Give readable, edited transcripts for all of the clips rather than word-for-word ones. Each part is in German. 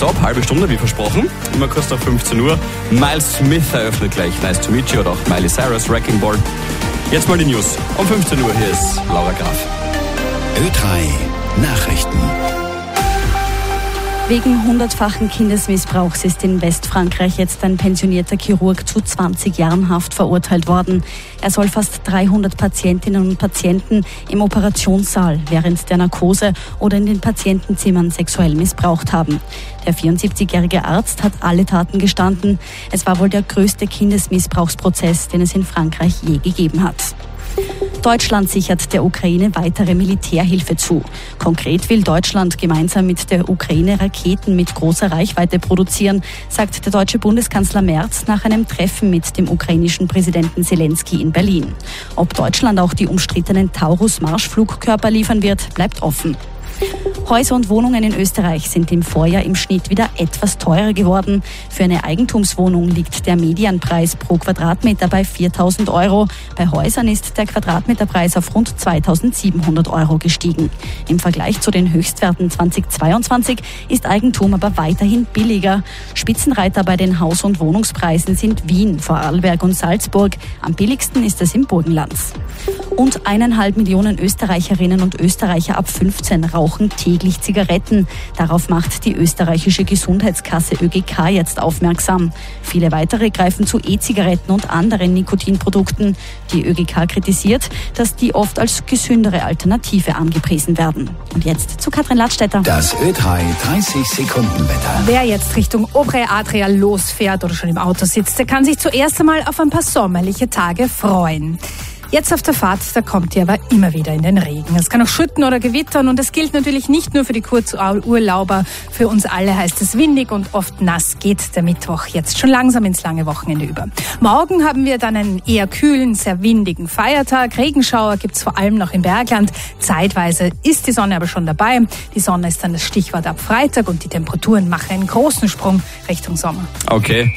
nonstop, halbe Stunde, wie versprochen. Immer kurz nach 15 Uhr. Miles Smith eröffnet gleich Nice to Meet You oder auch Miley Cyrus, Wrecking Ball. Jetzt mal die News. Um 15 Uhr, hier ist Laura Graf. Ö3 Nachrichten. Wegen 100-fachen Kindesmissbrauchs ist in Westfrankreich jetzt ein pensionierter Chirurg zu 20 Jahren Haft verurteilt worden. Er soll fast 300 Patientinnen und Patienten im Operationssaal, während der Narkose oder in den Patientenzimmern sexuell missbraucht haben. Der 74-jährige Arzt hat alle Taten gestanden. Es war wohl der größte Kindesmissbrauchsprozess, den es in Frankreich je gegeben hat. Deutschland sichert der Ukraine weitere Militärhilfe zu. Konkret will Deutschland gemeinsam mit der Ukraine Raketen mit großer Reichweite produzieren, sagt der deutsche Bundeskanzler Merz nach einem Treffen mit dem ukrainischen Präsidenten Zelensky in Berlin. Ob Deutschland auch die umstrittenen Taurus-Marschflugkörper liefern wird, bleibt offen. Häuser und Wohnungen in Österreich sind im Vorjahr im Schnitt wieder etwas teurer geworden. Für eine Eigentumswohnung liegt der Medianpreis pro Quadratmeter bei 4.000 €. Bei Häusern ist der Quadratmeterpreis auf rund 2.700 € gestiegen. Im Vergleich zu den Höchstwerten 2022 ist Eigentum aber weiterhin billiger. Spitzenreiter bei den Haus- und Wohnungspreisen sind Wien, Vorarlberg und Salzburg. Am billigsten ist es im Burgenland. Und 1,5 Millionen Österreicherinnen und Österreicher ab 15 rauchen täglich Zigaretten. Darauf macht die österreichische Gesundheitskasse ÖGK jetzt aufmerksam. Viele weitere greifen zu E-Zigaretten und anderen Nikotinprodukten. Die ÖGK kritisiert, dass die oft als gesündere Alternative angepriesen werden. Und jetzt zu Katrin Ladstätter. Das Ö3 30-Sekunden-Wetter. Wer jetzt Richtung Obre Adria losfährt oder schon im Auto sitzt, der kann sich zuerst einmal auf ein paar sommerliche Tage freuen. Jetzt auf der Fahrt, da kommt ihr aber immer wieder in den Regen. Es kann auch schütten oder gewittern und das gilt natürlich nicht nur für die Kurzurlauber. Für uns alle heißt es windig und oft nass geht der Mittwoch jetzt schon langsam ins lange Wochenende über. Morgen haben wir dann einen eher kühlen, sehr windigen Feiertag. Regenschauer gibt's vor allem noch im Bergland. Zeitweise ist die Sonne aber schon dabei. Die Sonne ist dann das Stichwort ab Freitag und die Temperaturen machen einen großen Sprung Richtung Sommer. Okay.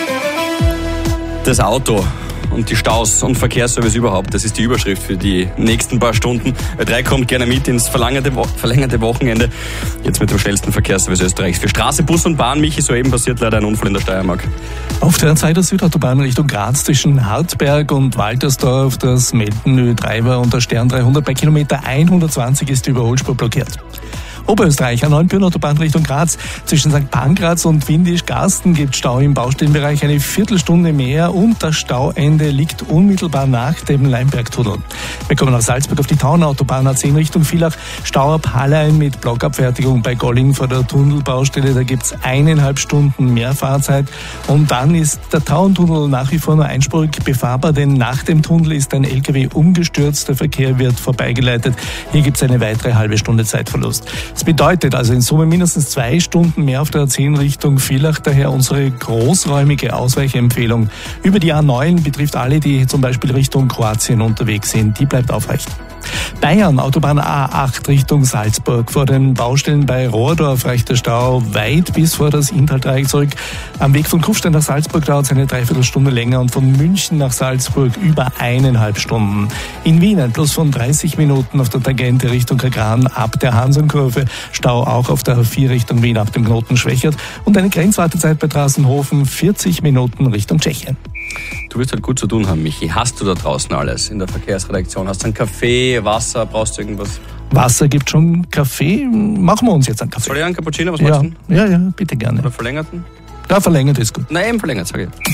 Das Auto und die Staus und Verkehrsservice überhaupt, das ist die Überschrift für die nächsten paar Stunden. Ö3 kommt gerne mit ins verlängerte Wochenende. Jetzt mit dem schnellsten Verkehrsservice Österreichs. Für Straße, Bus und Bahn, Michi, soeben passiert leider ein Unfall in der Steiermark. Auf der Zeit der Südautobahn Richtung Graz zwischen Hartberg und Waltersdorf, das melden Ö3 war unter Stern 300 bei Kilometer 120 ist die Überholspur blockiert. Oberösterreich, A9 Bühnenautobahn Richtung Graz. Zwischen St. Pankraz und Windisch-Garsten gibt Stau im Baustellenbereich eine Viertelstunde mehr und das Stauende liegt unmittelbar nach dem Leimbergtunnel. Wir kommen nach Salzburg auf die Taunautobahn A10 Richtung Villach. Stau ab Hallein mit Blockabfertigung bei Golling vor der Tunnelbaustelle. Da gibt's 1,5 Stunden mehr Fahrzeit. Und dann ist der Tauerntunnel nach wie vor nur einspurig befahrbar, denn nach dem Tunnel ist ein LKW umgestürzt. Der Verkehr wird vorbeigeleitet. Hier gibt's eine weitere halbe Stunde Zeitverlust. Das bedeutet also in Summe mindestens 2 Stunden mehr auf der A10 Richtung Villach. Daher unsere großräumige Ausweichempfehlung über die A9 betrifft alle, die zum Beispiel Richtung Kroatien unterwegs sind. Die bleibt aufrecht. Bayern, Autobahn A8 Richtung Salzburg. Vor den Baustellen bei Rohrdorf reicht der Stau weit bis vor das Inntal-Dreieck zurück. Am Weg von Kufstein nach Salzburg dauert es eine Dreiviertelstunde länger und von München nach Salzburg über 1,5 Stunden. In Wien ein Plus von 30 Minuten auf der Tangente Richtung Kagran ab der Hansenkurve. Stau auch auf der A4 Richtung Wien ab dem Knoten Schwächert und eine Grenzwartezeit bei Drassenhofen 40 Minuten Richtung Tschechien. Du wirst halt gut zu tun haben, Michi. Hast du da draußen alles in der Verkehrsredaktion? Hast du einen Kaffee, Wasser, brauchst du irgendwas? Wasser gibt schon, Kaffee. Machen wir uns jetzt einen Kaffee. Soll ich einen Cappuccino? Was machst du? Ja, bitte gerne. Oder verlängerten? Ja, verlängert ist gut. Nein, eben verlängert, sage ich.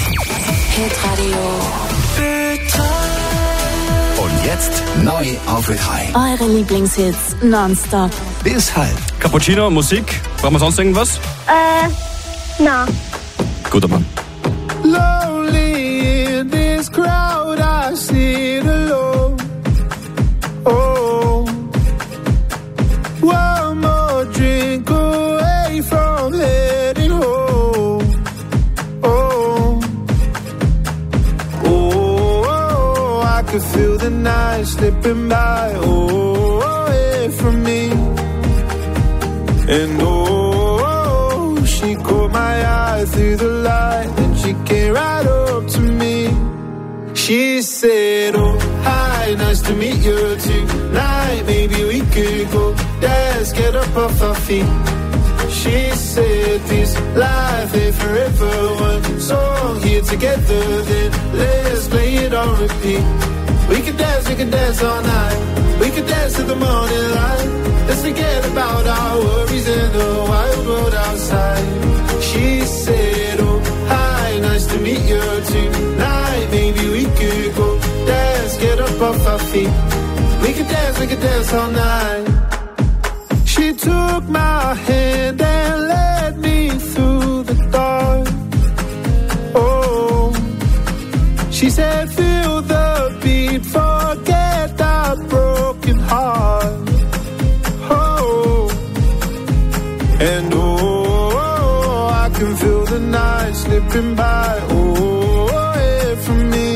Und jetzt neu auf Ö3. Eure Lieblingshits nonstop. Bis halb. Cappuccino, Musik. Brauchen wir sonst irgendwas? Na. Guter Mann. Lonely in this crowd, I sit alone. Oh, one more drink away from heading home. Oh, I could feel the night slipping by. Oh, away from me. And she caught my eye through the light, and she came right up to me. She said, oh, hi, nice to meet you tonight. Maybe we could go dance, get up off our feet. She said this life ain't forever. One song here together, then let's play it on repeat. We can dance all night. We can dance to the morning light. Let's forget about our worries in the wild world outside. She said, oh, hi, nice to meet you tonight. Maybe we could go dance, get up off our feet. We can dance all night. She took my hand and led me through the dark. Oh, she said, feel the beat, forget that broken heart. Oh, and oh, I can feel the night slipping by. Oh, away from me.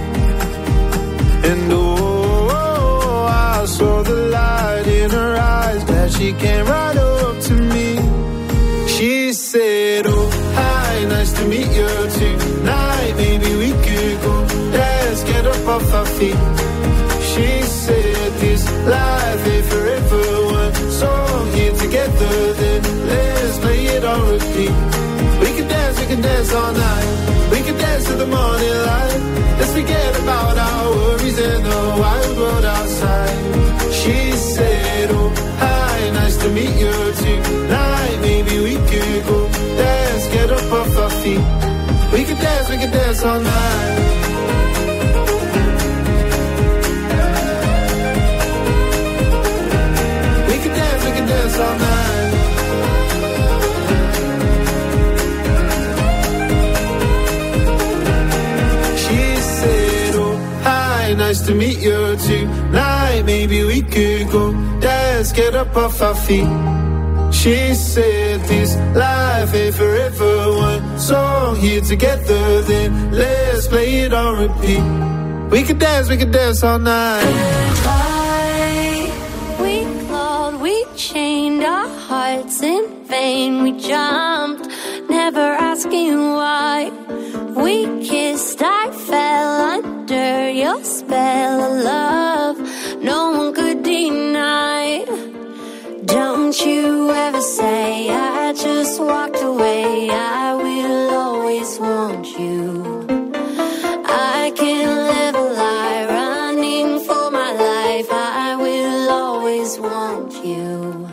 And oh, I saw the light in her eyes, glad she came right up to me. She said, oh, hi, nice to meet you tonight. Maybe we could go dance, get up off our feet. She said this life ain't forever. One song here together, then let's play it on repeat. We can dance all night. We can dance to the morning light. Let's forget about our worries in the wild world outside. She said, oh, hi, nice to meet you tonight. Maybe we could go dance, get up off our feet. We can dance all night. We can dance all night. She said, oh, hi, nice to meet you tonight. Maybe we could go dance, get up off our feet. She said this life ain't forever. One song here together, then let's play it on repeat. We can dance all night. We clawed, we chained our hearts in vain. We jumped, never asking why. We kissed, I fell under your spell of love. No one could deny. Don't you ever say I just walked away. I will always want you. I can't live a lie, running for my life. I will always want you.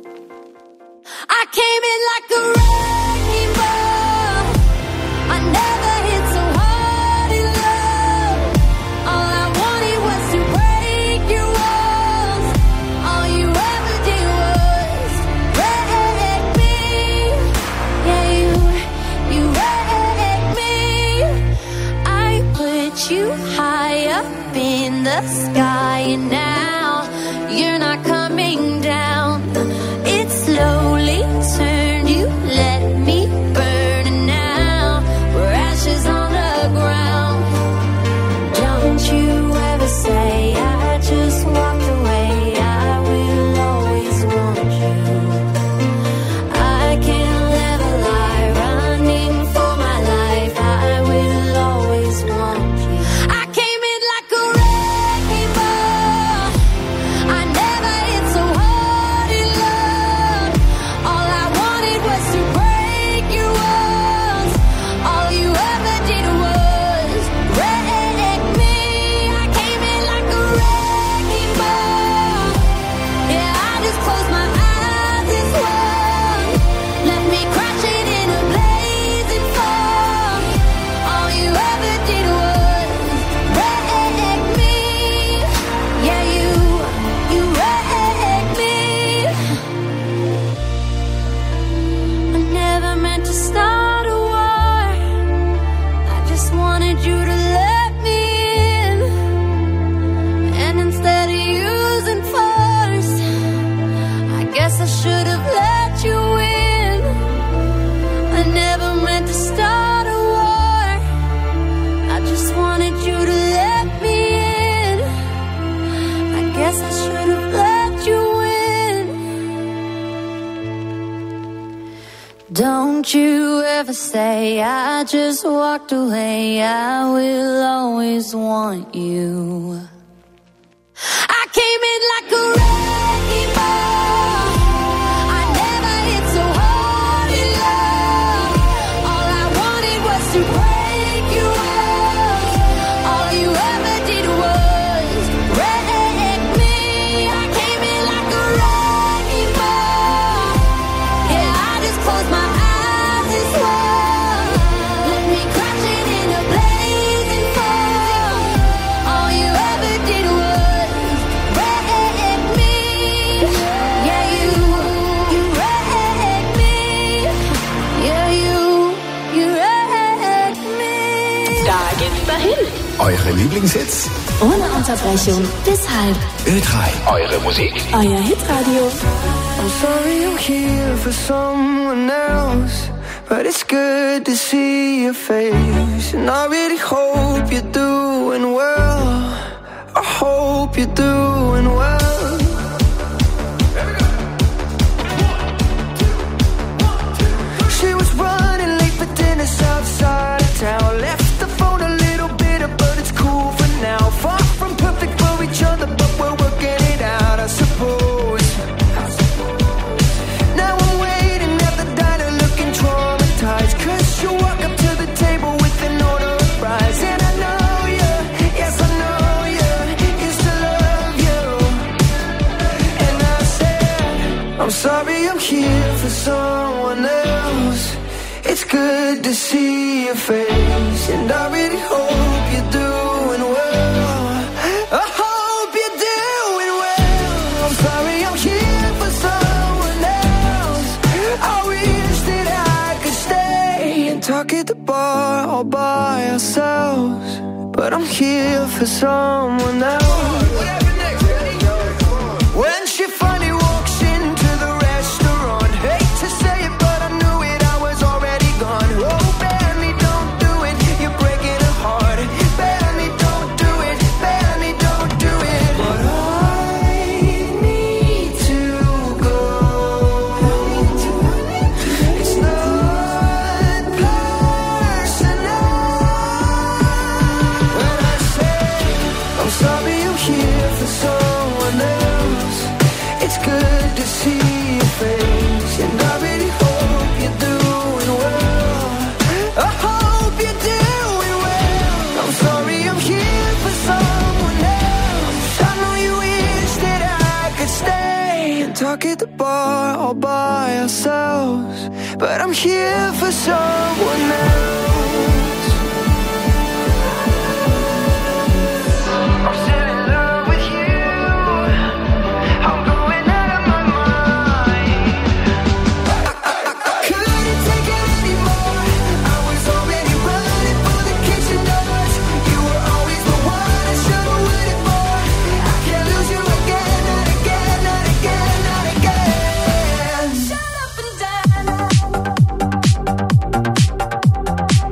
I came in like a wrecking ball. I never hit so hard in love. All I wanted was to break your walls. All you ever did was wreck me. Yeah, you wrecked me. I put you high up in the sky, and now you're not coming down. It slowly turned, you let me burn, and now we're ashes on the ground. Don't you ever say I just walked away. I will always want you. I can't live a lie, running for my life. I will always want you. I came in like a wrecking ball. I never hit so hard in love. All I wanted was to break your walls. All you ever did was wreck me. I came in like a wrecking ball. Yeah, I just closed my eyes and swung. Left me crashing in a blazing fall. All you ever did was wreck me. Yeah, you wrecked me. I never meant to start a war. I just wanted you to let me in. And instead of using force, I guess I should have let you in. I never meant to start a war. I just wanted you to let me in. I guess I should have let you in. Don't you ever say I just walked away. I will always want you. I came in like a wrecking ball. I never hit so hard. Eure Lieblingshits? Ohne Unterbrechung bis halb. Ö3. Eure Musik? Euer Hitradio. I'm sorry I'm here for someone else, but it's good to see your face. And I really hope you're doing well. I hope you're doing well. She was running late for dinner outside of town. Left the phone a little bitter, but it's cool for now. Far from perfect for each other, but we're working it out, I suppose. Now I'm waiting at the diner looking traumatized, 'cause you walk up to the table with an order of fries. And I know you, yes I know you, used to love you. And I said, I'm sorry I'm here for someone else. It's good to see your face, and I really hope you're doing well. I hope you're doing well. I'm sorry I'm here for someone else. I wish that I could stay and talk at the bar all by ourselves, but I'm here for someone else. When she finally walks into the restaurant, hate to say it, but I knew it, I was already gone. Oh, Benny, don't do it, you're breaking her heart. Benny, don't do it, Benny, don't do it. But I need to go. It's not personal. When I say I'm sorry I'm here for someone else, it's good to see your face, and I really hope you're doing well. I hope you're doing well. I'm sorry I'm here for someone else. I know you wish that I could stay and talk at the bar all by ourselves, but I'm here for someone else. I'm still in love with you. I'm going out of my mind. I couldn't take it anymore. I was already running for the kitchen doors. You were always the one I should have waited for. I can't lose you again, not again, not again, not again. Shut up and dance.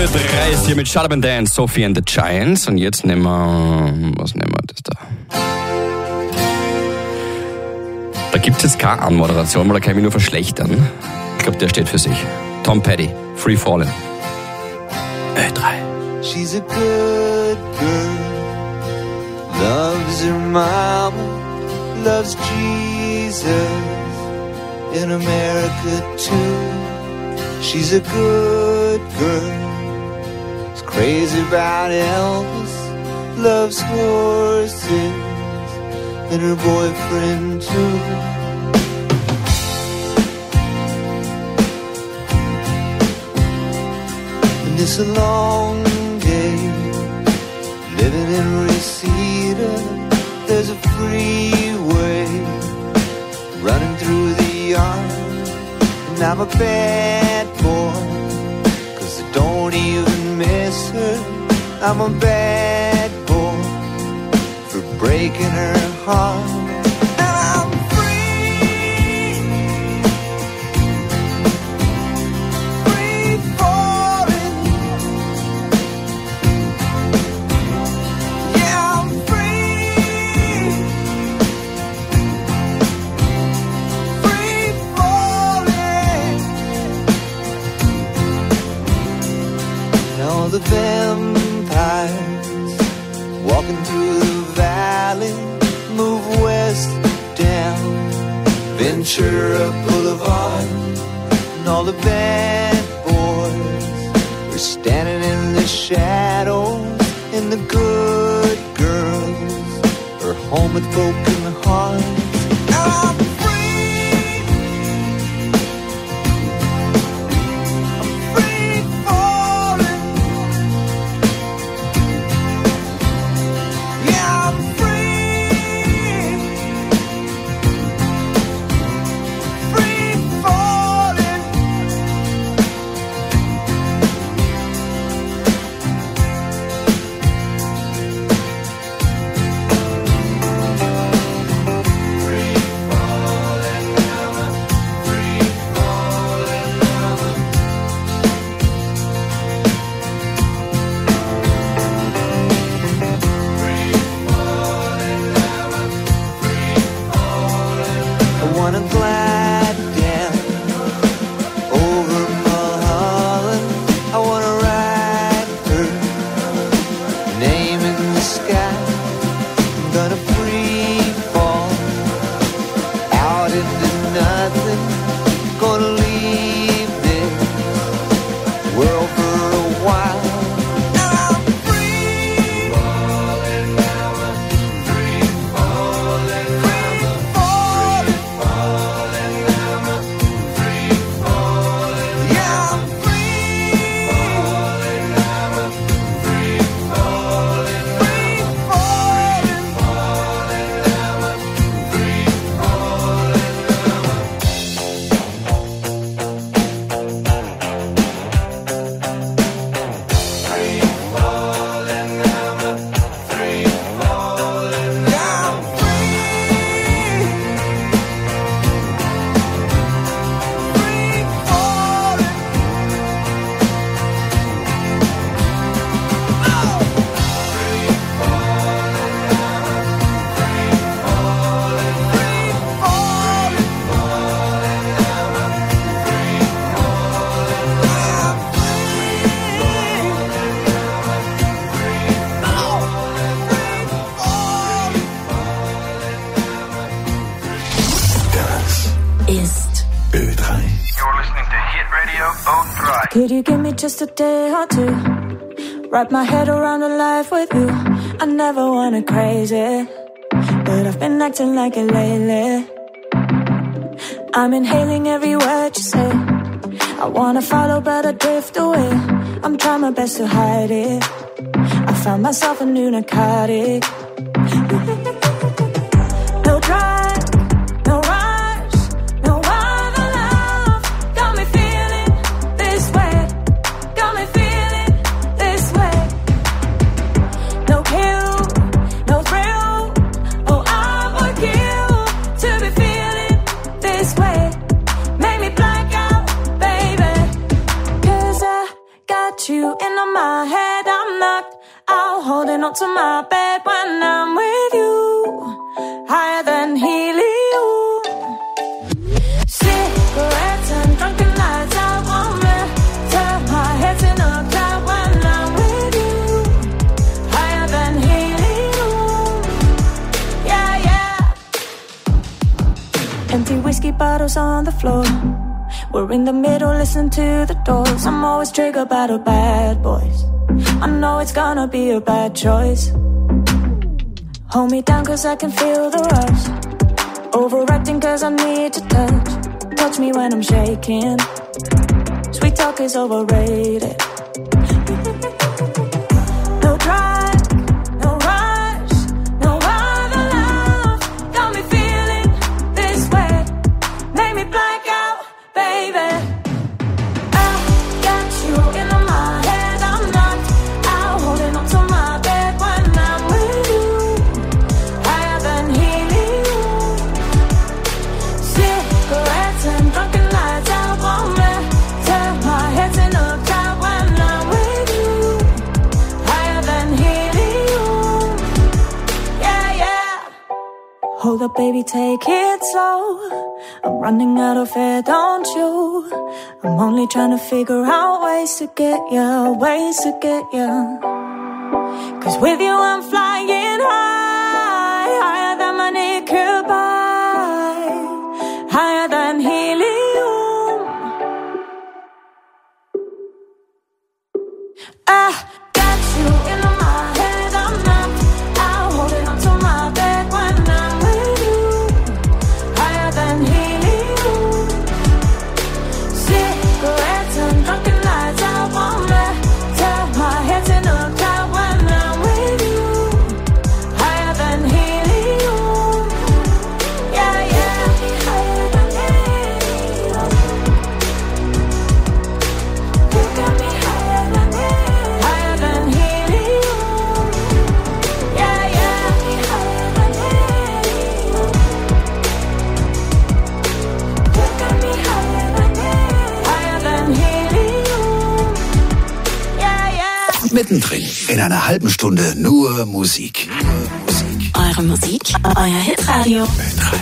3 ist hier mit Shut Up and Dance, Sophie and the Giants. Und jetzt nehmen wir, was nehmen wir das da? Da gibt es jetzt keine Anmoderation, weil da kann ich mich nur verschlechtern. Ich glaube, der steht für sich. Tom Petty, Free Fallin'. Ö3. She's a good girl, loves her mama, loves Jesus, in America too. She's a good girl, is crazy about Elvis, loves horses, and her boyfriend too. And it's a long day, living in Reseda. There's a freeway running through the yard, and I'm a bad boy, 'cause I don't even miss her. I'm a bad boy for breaking her heart. The vampires walking through the valley move west down Ventura Boulevard, and all the bad boys are standing in the shadows, and the good girls are home with broken hearts. Could you give me just a day or two? Wrap my head around a life with you. I never wanted crazy, but I've been acting like it lately. I'm inhaling every word you say. I wanna follow but I drift away. I'm trying my best to hide it. I found myself a new narcotic. No drive, no rush, no other love. Got me feeling this way. Got me feeling this way. No kill, no thrill. Oh, I would kill to be feeling this way. Make me black out, baby. 'Cause I got you in my holding on to my bed when I'm with you. Higher than helium. Cigarettes and drunken nights, I want me. Turn my head in a cloud when I'm with you. Higher than helium. Yeah, yeah. Empty whiskey bottles on the floor. We're in the middle, listen to the doors. I'm always triggered by the bad boys. I know it's gonna be a bad choice. Hold me down cause I can feel the rush. Overacting cause I need to touch. Touch me when I'm shaking. Sweet talk is overrated. No drive, no rush, no other love. Got me feeling this way. Make me black out, baby. I got you in my head. I'm knocked out, holding on to my bed when I'm with you. Higher than helium. Cigarettes and drunken nights, I want me. Turn my head in a cloud when I'm with you. Higher than helium. Yeah, yeah. Hold up, baby, take it slow. I'm running out of air, don't you? I'm only trying to figure out ways to get ya, ways to get ya. Cause with you I'm flying high, higher than my naked buy, higher than helium. I got you in my head, I'm knocked out, holding on to my bed when I'm with you. Higher than helium. Cigarettes and drunken nights, I want me. Turn my head in a cloud when I'm with you. Higher than helium. Yeah, yeah. Higher than helium. You got me higher than helium. Higher than helium. Yeah, yeah. Higher than helium. You got me higher than helium. Higher than helium. Yeah, yeah. Mittendrin in einer halben Stunde nur Musik. Eure Musik, euer Hitradio. Ö3.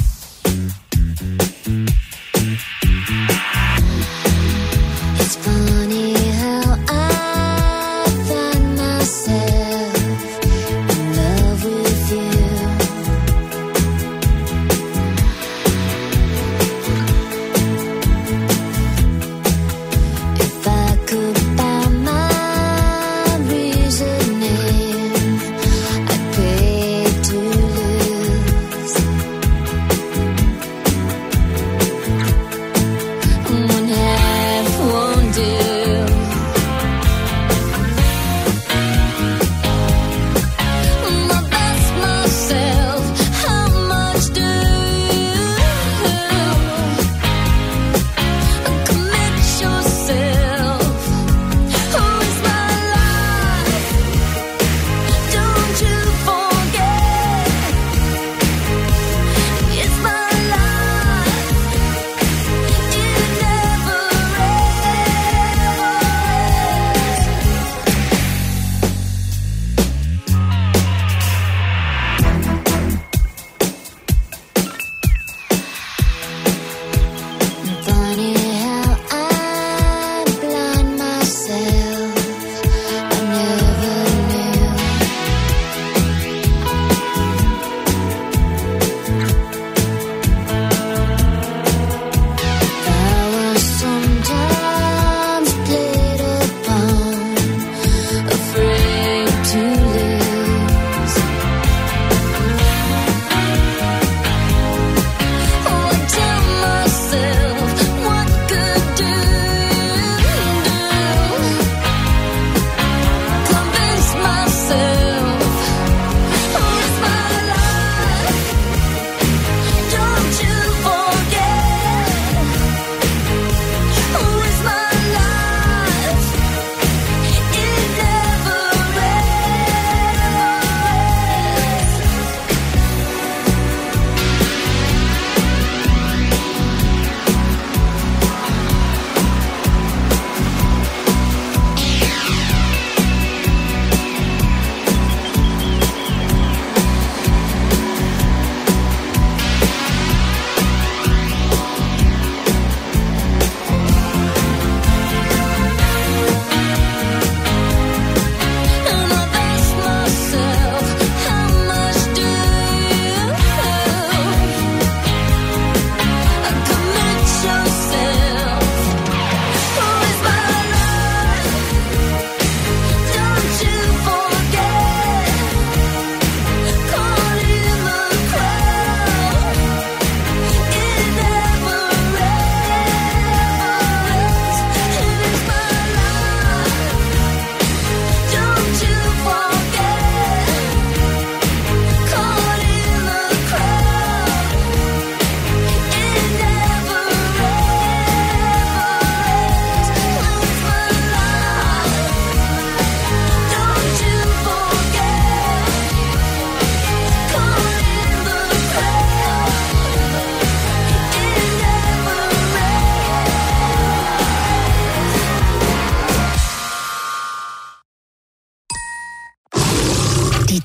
It's funny how I find myself in love with you. If I could buy my reasoning, I'd pay to lose. One half won't do.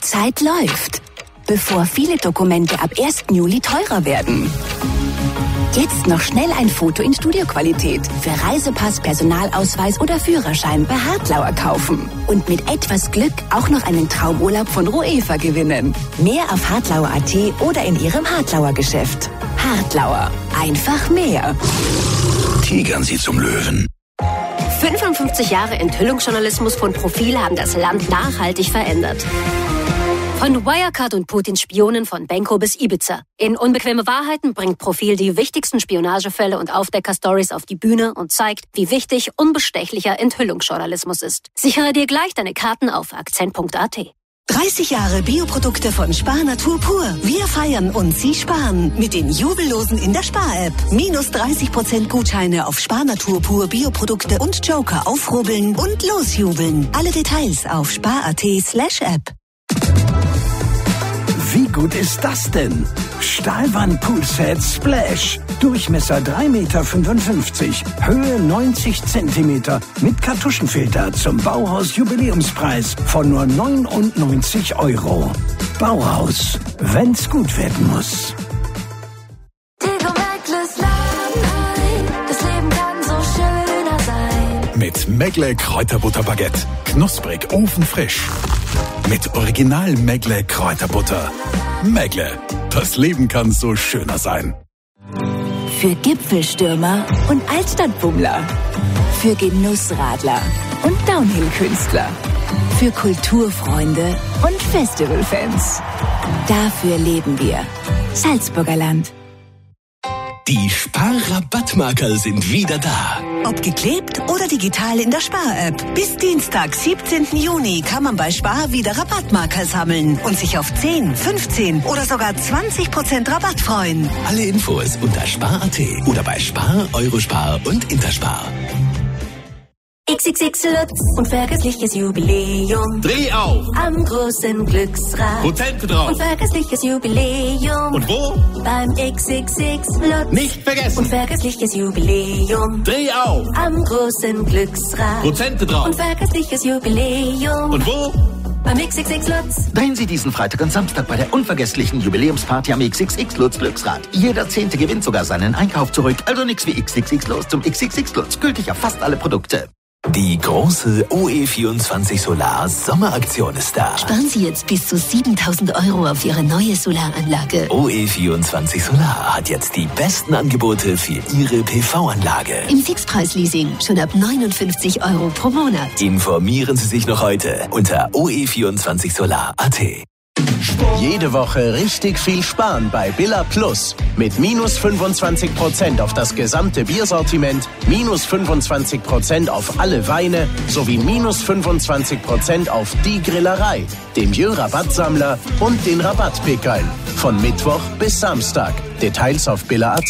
Zeit läuft, bevor viele Dokumente ab 1. Juli teurer werden. Jetzt noch schnell ein Foto in Studioqualität für Reisepass, Personalausweis oder Führerschein bei Hartlauer kaufen. Und mit etwas Glück auch noch einen Traumurlaub von Roefa gewinnen. Mehr auf hartlauer.at oder in Ihrem Hartlauer Geschäft. Hartlauer. Einfach mehr. Tigern Sie zum Löwen. 55 Jahre Enthüllungsjournalismus von Profil haben das Land nachhaltig verändert. Von Wirecard und Putins Spionen von Benko bis Ibiza. In Unbequeme Wahrheiten bringt Profil die wichtigsten Spionagefälle und Aufdecker-Stories auf die Bühne und zeigt, wie wichtig unbestechlicher Enthüllungsjournalismus ist. Sichere dir gleich deine Karten auf akzent.at. 30 Jahre Bioprodukte von Spar Natur pur. Wir feiern und Sie sparen. Mit den Jubellosen in der Spar-App. Minus 30% Gutscheine auf Spar Natur pur Bioprodukte und Joker aufrubbeln und losjubeln. Alle Details auf spar.at/app. Wie gut ist das denn? Stahlwand-Poolset Splash. Durchmesser 3,55 Meter, Höhe 90 Zentimeter mit Kartuschenfilter zum Bauhaus-Jubiläumspreis von nur 99 €. Bauhaus, wenn's gut werden muss. Mit Megle Kräuterbutterbaguette. Knusprig, ofenfrisch. Mit Original Megle Kräuterbutter. Megle, das Leben kann so schöner sein. Für Gipfelstürmer und Altstadtbummler. Für Genussradler und Downhill-Künstler. Für Kulturfreunde und Festivalfans. Dafür leben wir. Salzburger Land. Die Spar-Rabattmarker sind wieder da. Ob geklebt oder digital in der Spar-App. Bis Dienstag, 17. Juni kann man bei Spar wieder Rabattmarker sammeln und sich auf 10, 15 oder sogar 20% Rabatt freuen. Alle Infos unter spar.at oder bei Spar, Eurospar und Interspar. XXX Lutz, unvergessliches Jubiläum. Dreh auf! Am großen Glücksrad. Prozente drauf! Unvergessliches Jubiläum. Und wo? Beim XXX Lutz. Nicht vergessen! Unvergessliches Jubiläum. Dreh auf! Am großen Glücksrad. Prozente drauf! Unvergessliches Jubiläum. Und wo? Beim XXX Lutz. Drehen Sie diesen Freitag und Samstag bei der unvergesslichen Jubiläumsparty am XXX Lutz Glücksrad. Jeder 10. gewinnt sogar seinen Einkauf zurück. Also nix wie XXX Los zum XXX Lutz. Gültig auf fast alle Produkte. Die große OE24 Solar Sommeraktion ist da. Sparen Sie jetzt bis zu 7.000 € auf Ihre neue Solaranlage. OE24 Solar hat jetzt die besten Angebote für Ihre PV-Anlage. Im Fixpreis-Leasing schon ab 59 € pro Monat. Informieren Sie sich noch heute unter oe24solar.at. Jede Woche richtig viel sparen bei Billa Plus. Mit minus 25% auf das gesamte Biersortiment, minus 25% auf alle Weine sowie minus 25% auf die Grillerei, den Jö-Rabattsammler und den Rabattpickeln. Von Mittwoch bis Samstag. Details auf billa.at.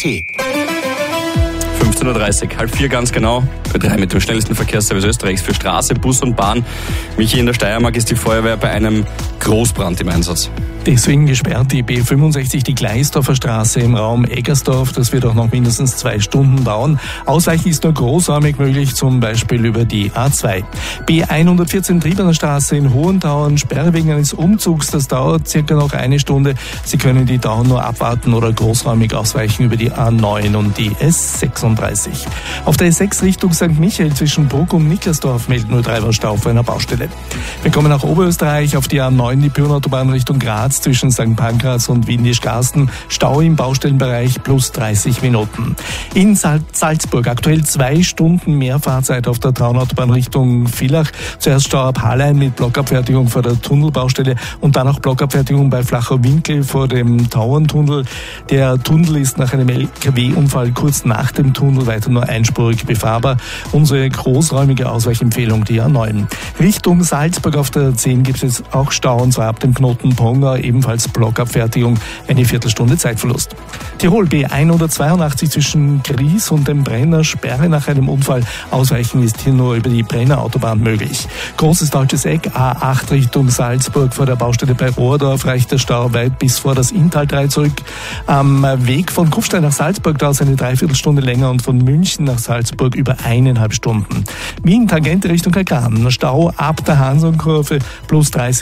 15:30 Uhr, 3:30 ganz genau. Ö3 mit dem schnellsten Verkehrsservice Österreichs für Straße, Bus und Bahn. Michi, in der Steiermark ist die Feuerwehr bei einem Großbrand im Einsatz. Deswegen gesperrt die B65 die Gleisdorfer Straße im Raum Eggersdorf. Das wird auch noch mindestens 2 Stunden dauern. Ausweichen ist nur großräumig möglich, zum Beispiel über die A2. B114 Triebener Straße in Hohentauern, Sperre wegen eines Umzugs. Das dauert circa noch 1 Stunde. Sie können die Dauer nur abwarten oder großräumig ausweichen über die A9 und die S36. Auf der S6 Richtung St. Michael zwischen Bruck und Niklasdorf melden nur Treiber Stau auf einer Baustelle. Wir kommen nach Oberösterreich auf die A9, die Pyrenautobahn Richtung Graz zwischen St. Pankraz und Windisch-Garsten. Stau im Baustellenbereich plus 30 Minuten. In Salzburg aktuell 2 Stunden mehr Fahrzeit auf der Traunautobahn Richtung Villach. Zuerst Stau ab Hallein mit Blockabfertigung vor der Tunnelbaustelle und dann auch Blockabfertigung bei Flacher Winkel vor dem Tauerntunnel. Der Tunnel ist nach einem LKW-Unfall kurz nach dem Tunnel weiter nur einspurig befahrbar. Unsere großräumige Ausweichempfehlung, die A9. Richtung Salzburg auf der 10 gibt es auch Stau, und zwar ab dem Knoten Pongau, ebenfalls Blockabfertigung, eine Viertelstunde Zeitverlust. Tirol B182 zwischen Gries und dem Brenner, Sperre nach einem Unfall. Ausweichen ist hier nur über die Brenner Autobahn möglich. Großes Deutsches Eck, A8 Richtung Salzburg vor der Baustelle bei Rohrdorf reicht der Stau weit bis vor das Inntal 3 zurück. Am Weg von Kufstein nach Salzburg dauert es eine Dreiviertelstunde länger und von München nach Salzburg über 1,5 Stunden. Wien Tangente Richtung Kalkan, Stau ab der Hansonkurve plus 30 Minuten.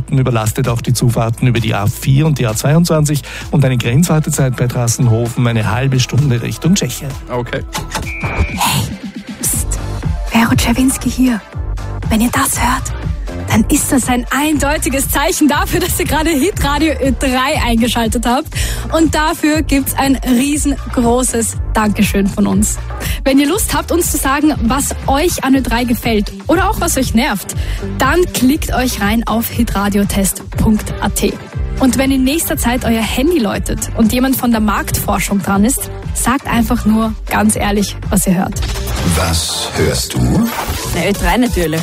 Zeiten überlastet auch die Zufahrten über die A4 und die A22 und eine Grenzwartezeit bei Trassenhofen eine halbe Stunde Richtung Tschechien. Okay. Hey, psst, Vero Czerwinski hier. Wenn ihr das hört, dann ist das ein eindeutiges Zeichen dafür, dass ihr gerade Hitradio Ö3 eingeschaltet habt. Und dafür gibt's ein riesengroßes Dankeschön von uns. Wenn ihr Lust habt, uns zu sagen, was euch an Ö3 gefällt oder auch was euch nervt, dann klickt euch rein auf hitradiotest.at. Und wenn in nächster Zeit euer Handy läutet und jemand von der Marktforschung dran ist, sagt einfach nur ganz ehrlich, was ihr hört. Was hörst du? Na, Ö3 natürlich.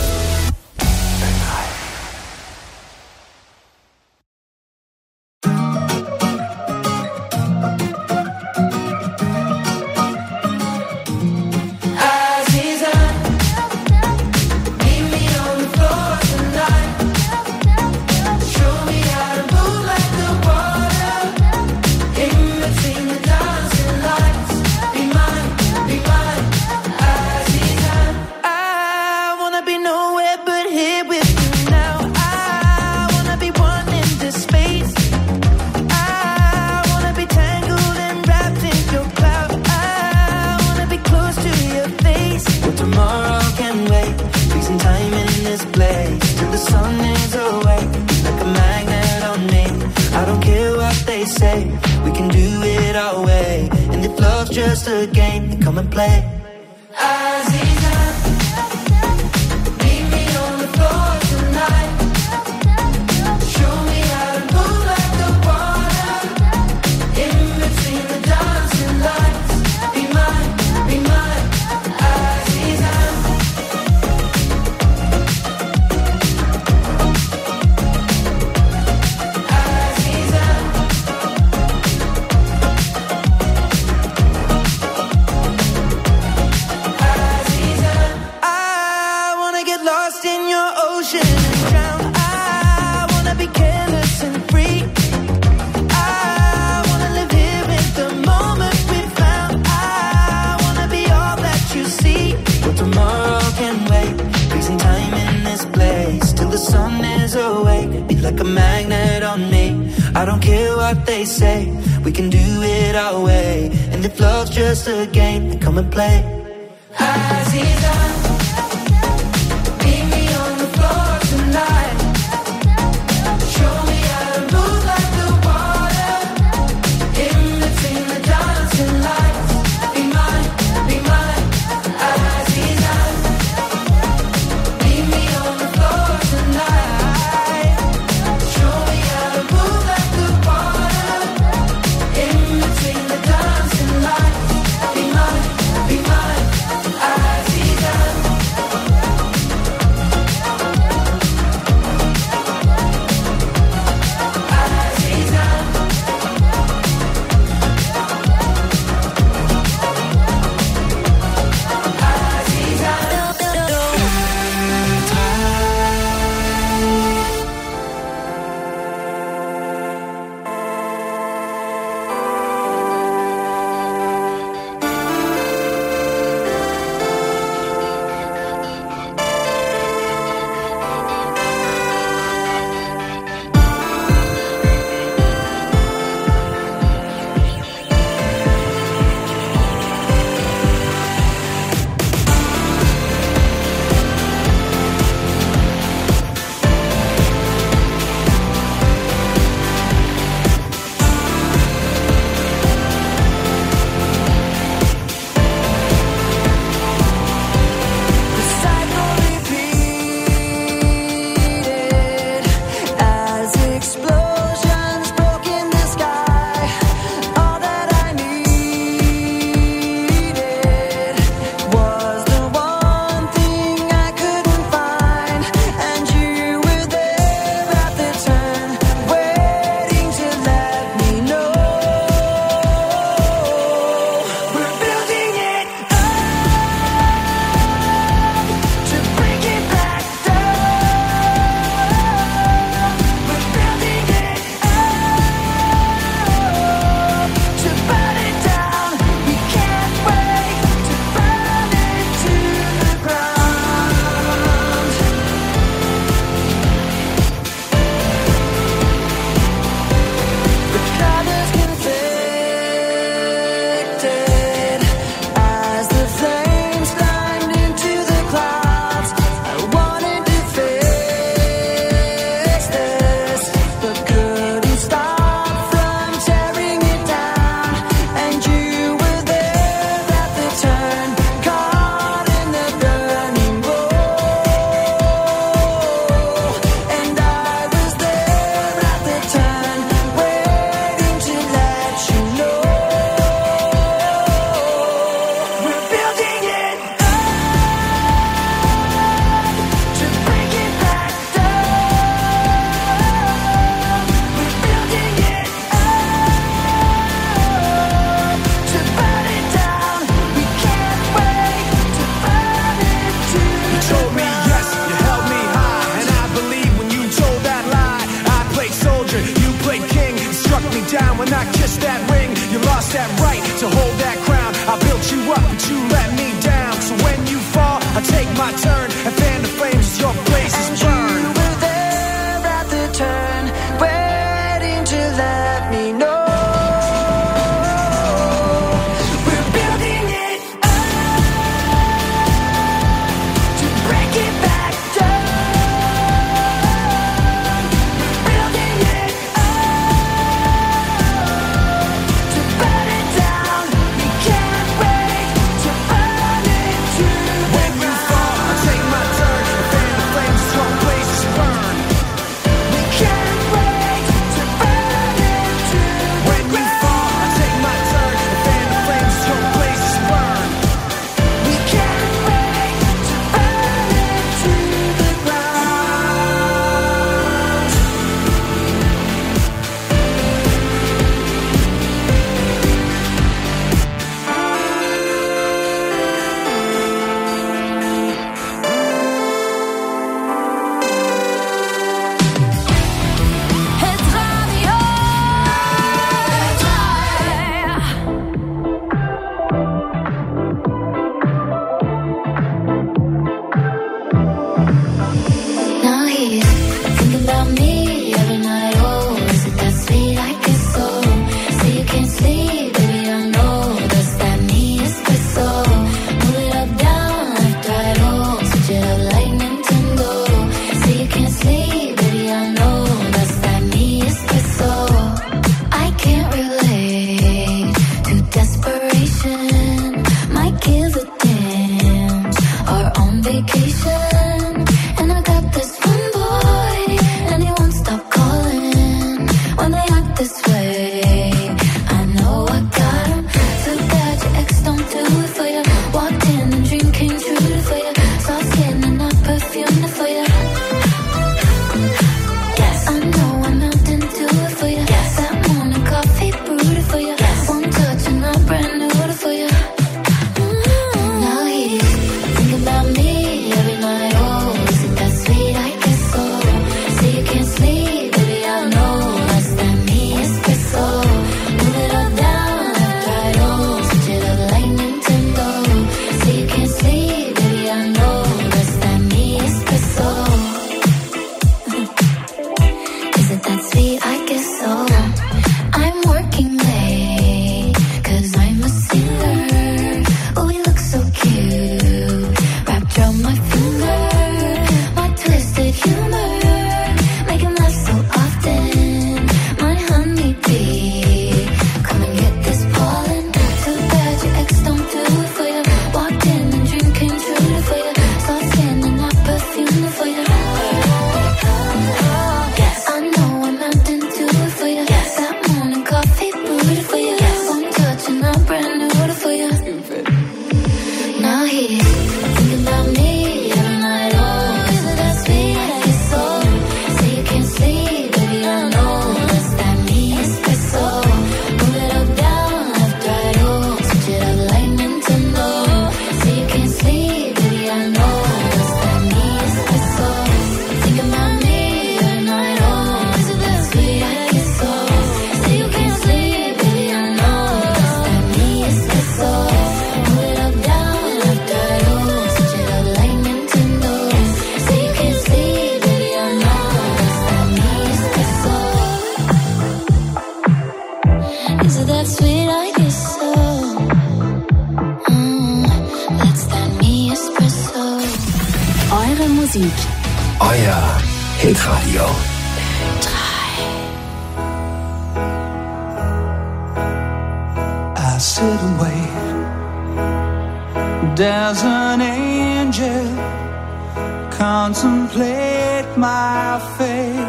We can do it our way. And if love's just a game, then come and play. Aziza, meet me on the floor tonight. Show me how to move like the water. In between the dancing lights. Be mine, Aziza. Like a magnet on me. I don't care what they say. We can do it our way. And if love's just a game, then come and play. Aziza, meet me on the floor tonight. Show me how to move like the water. In between the dancing lights. Be mine, Aziza. Meet me on the floor tonight. Be mine, Aziza. sweet. Think about me every night. Oh, is it that sweet? I get so. Say you can't sleep, baby, I know. It's that me espresso. Move it up, down, left, right, oh. Switch it up like Nintendo. Say you can't sleep, baby, I know. It's that me espresso. Think about me every night. Oh, is it that sweet? I get so. Say you can't sleep, baby, I know. It's that me espresso. Move it up, down, left, right, oh. Switch it up like Nintendo. Say you can't sleep, baby, I know. It's that me espresso. Is it that sweet? I guess so. That's that me espresso. Eure Musik. Euer Hitradio. I sit and wait. There's an angel contemplate my fate.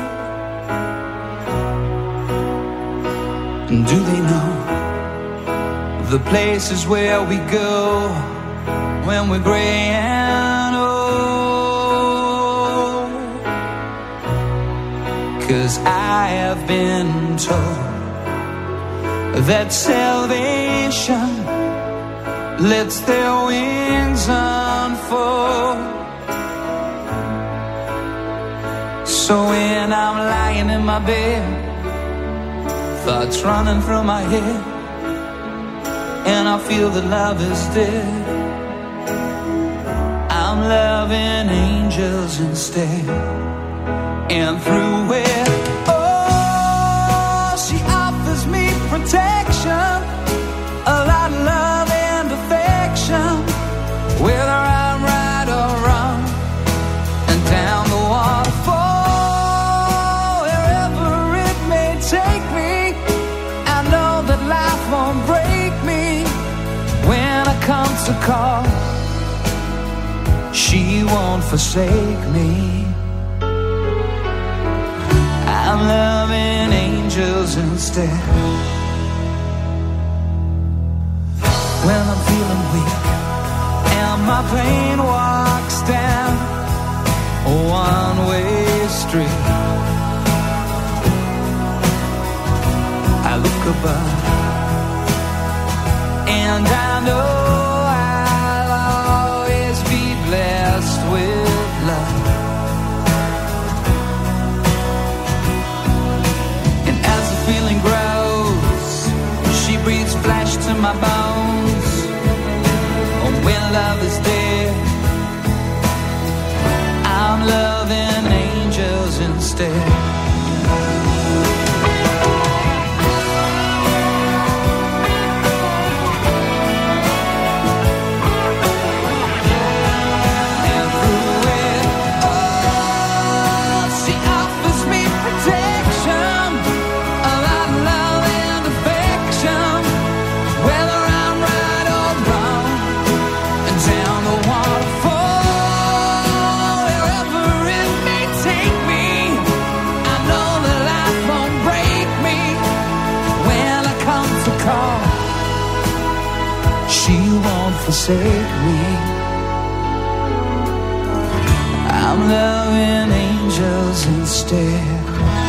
Do they know the places where we go when we're gray and old? 'Cause I have been told that salvation lets their wings unfold. So when I'm lying in my bed, thoughts running through my head, and I feel that love is dead, I'm loving angels instead. And through it, oh, she offers me protection, a lot of love and affection, whether I'm right or wrong, and down the waterfall, wherever it may take me, I know that life won't break me when I come to call. She won't forsake me. I'm loving angels instead. When I'm feeling weak and my pain walks down a one-way street, I look above and I know I'll always be blessed with love. And as the feeling grows, she breathes flesh to my bones. Oh, when love is dead, I'm loving angels instead. And through it all, she offers me protection, a lot of love and affection, whether I'm right or wrong, and down the waterfall, wherever it may take me, I know that life won't break me when I come to call. She won't forsake me. I'm loving angels instead.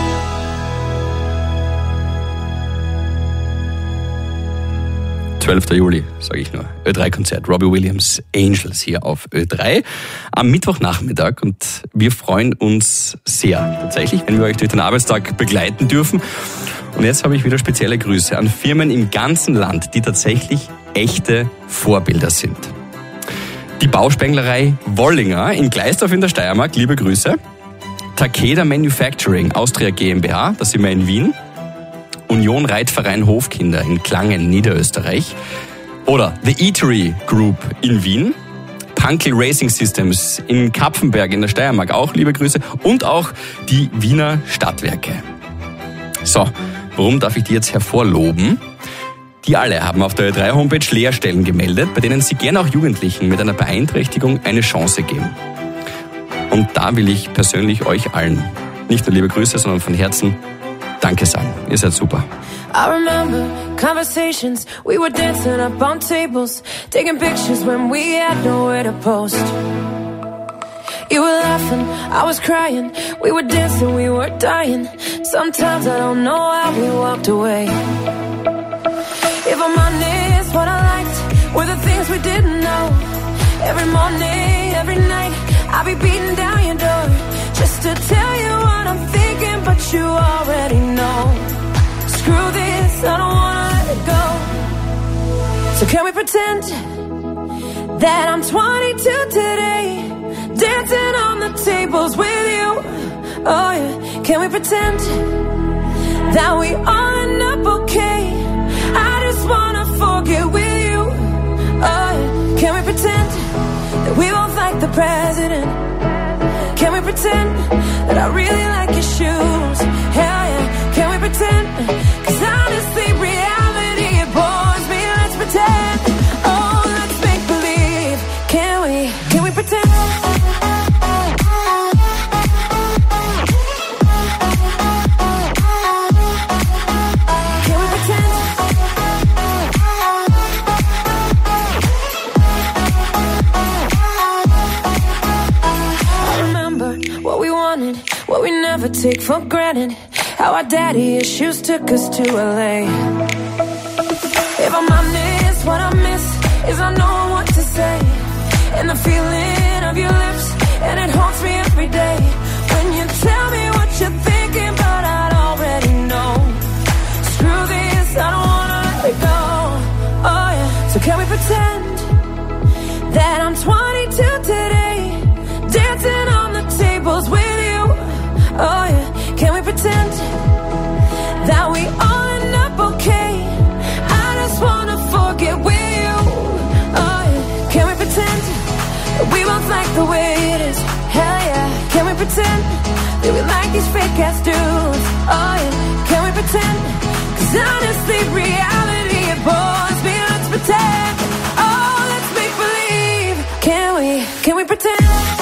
...12. Juli, sage ich nur. Ö3-Konzert, Robbie Williams, Angels hier auf Ö3 am Mittwochnachmittag, und wir freuen uns sehr tatsächlich, wenn wir euch durch den Arbeitstag begleiten dürfen. Und jetzt habe ich wieder spezielle Grüße an Firmen im ganzen Land, die tatsächlich echte Vorbilder sind. Die Bauspenglerei Wollinger in Gleisdorf in der Steiermark, liebe Grüße. Takeda Manufacturing Austria GmbH, das sind wir in Wien. Union Reitverein Hofkinder in Klangen, Niederösterreich. Oder The Eatery Group in Wien. Punkel Racing Systems in Kapfenberg in der Steiermark, auch liebe Grüße. Und auch die Wiener Stadtwerke. So, warum darf ich die jetzt hervorloben? Die alle haben auf der Ö3-Homepage Lehrstellen gemeldet, bei denen sie gerne auch Jugendlichen mit einer Beeinträchtigung eine Chance geben. Und da will ich persönlich euch allen nicht nur liebe Grüße, sondern von Herzen Danke sagen. Ihr seid super. I remember conversations, we were dancing up on tables, taking pictures when we had nowhere to post. You were laughing, I was crying, we were dancing, we were dying. Sometimes I don't know how we walked away. If I'm honest, what I liked were the things we didn't know. Every morning, every night, I'll be beating down your door just to tell you what I'm thinking, but you already know. Screw this, I don't wanna let it go. So can we pretend that I'm 22 today, dancing on the tables with you? Oh yeah, can we pretend that we all end up okay? I just wanna forget with you. Oh yeah, can we pretend that we both like the president? Can we pretend that I really like your shoes? Hell yeah, can we pretend? 'Cause honestly, reality, it bores me. Let's pretend. Oh, let's make believe. Can we pretend? What we never take for granted, how our daddy issues took us to LA. If I'm honest, what I miss is I know what to say, and the feeling of your lips, and it haunts me every day. When you tell me what you're thinking, but I'd already know. Screw this, I don't wanna let it go. Oh yeah, so can we pretend that I'm 22 today, dancing on the tables with you? Oh yeah, can we pretend that we all end up okay? I just wanna forget with you. Oh yeah, can we pretend that we both like the way it is? Hell yeah, can we pretend that we like these fake ass dudes? Oh yeah, can we pretend? 'Cause honestly, reality, it bores me. Let's pretend. Oh, let's make believe. Can we pretend?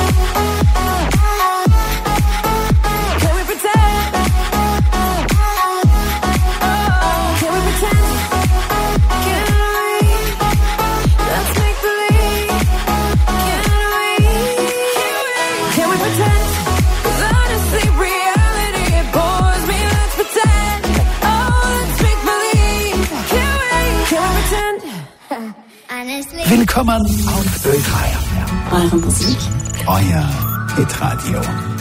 Willkommen auf Ö3. Eure Musik. Euer Hitradio.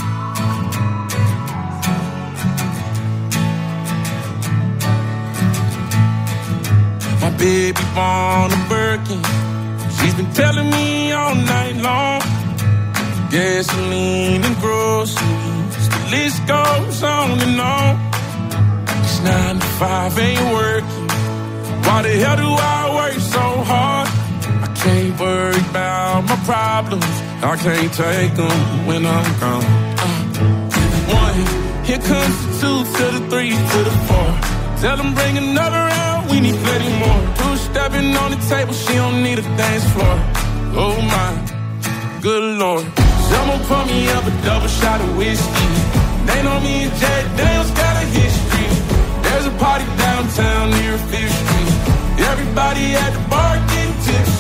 My baby born a Birkin. She's been telling me all night long. Gasoline and groceries, the list goes on and on. It's 9 to 5, ain't working. Why the hell do I work so hard? I can't worry about my problems. I can't take them when I'm gone. 1, here comes the 2 to the 3 to the 4. Tell them bring another round, we need plenty more. 2 stepping on the table, she don't need a dance floor. Oh my, good Lord. Someone pour me up a double shot of whiskey. They know me and Jack Daniels got a history. There's a party downtown near 5th Street. Everybody at the bar getting tipsy.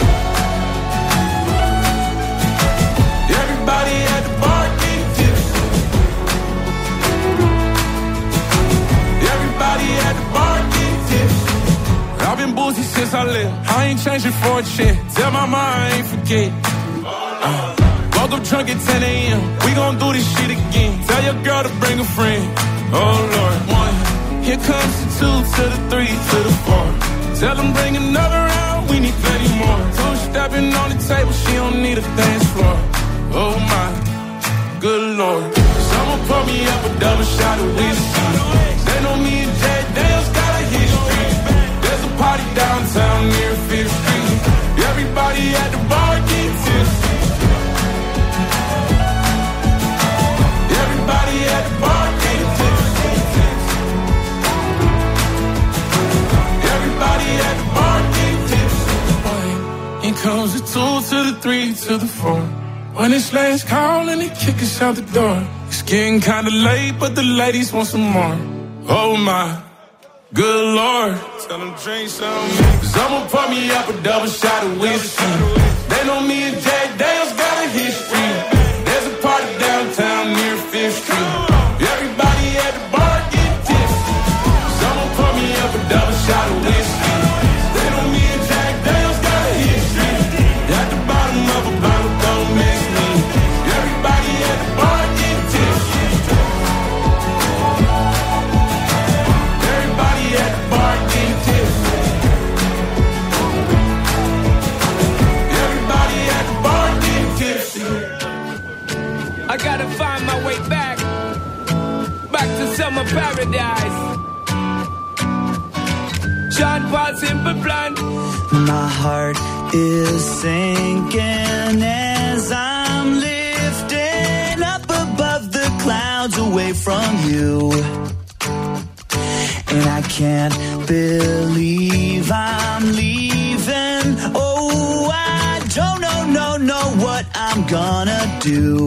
Everybody at the bar getting tipsy. Everybody at the bar getting tipsy. I've been boozy since I left. I ain't changing for a check. Tell my mind I ain't forget. Woke up drunk at 10 a.m. We gon' do this shit again. Tell your girl to bring a friend. Oh Lord. 1, here comes the 2 to the 3 to the 4. Tell them bring another round, we need plenty more. 2 stepping on the table, she don't need a dance floor. Oh my, good Lord. Someone pour me up a double shot of whiskey. They know me and Jack Daniels got a history. There's a party downtown near 5th Street. Everybody at the bar getting tipsy. Everybody at the bar getting tipsy. Everybody at the bar getting tipsy. In comes the 2 to the 3 to the 4. When it's last call and they kick us out the door. It's getting kinda late, but the ladies want some more. Oh my, Good Lord, tell them drink some. Someone pour me up a double shot of whiskey. They know me and Jack Daniels got a history. There's a party downtown near 5th Street. Everybody at the bar get tipsy. Someone pour me up a double shot of whiskey. They know me and Jack Daniels got a history. At the bottom of a bottle, don't miss me. Everybody at the bar get tipsy. Everybody at the bar get tipsy. Everybody at the bar get tipsy. I gotta find my way back to summer paradise. Sean Paul, Simple Plan. My heart is sinking as I'm lifting up above the clouds away from you. And I can't believe I'm leaving. Oh, I don't know what I'm gonna do.